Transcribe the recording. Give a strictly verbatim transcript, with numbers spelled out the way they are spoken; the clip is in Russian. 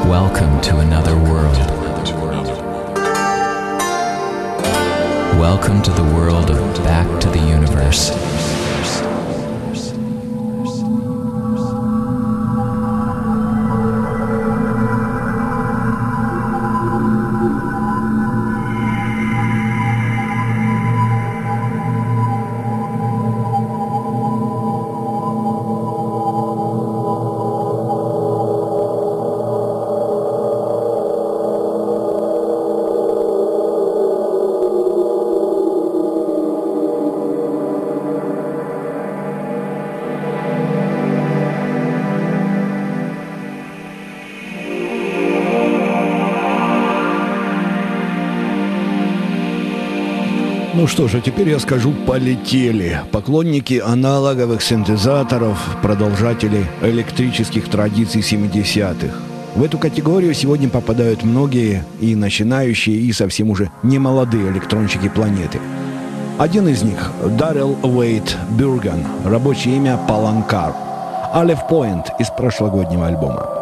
Welcome to another world. Welcome to the world of Back to the Universe. Ну что же, теперь я скажу «полетели». Поклонники аналоговых синтезаторов, продолжатели электрических традиций семидесятых. В эту категорию сегодня попадают многие и начинающие, и совсем уже немолодые электронщики планеты. Один из них – Даррел Уэйт Бюрган, рабочее имя Паланкар. Aleph Point из прошлогоднего альбома.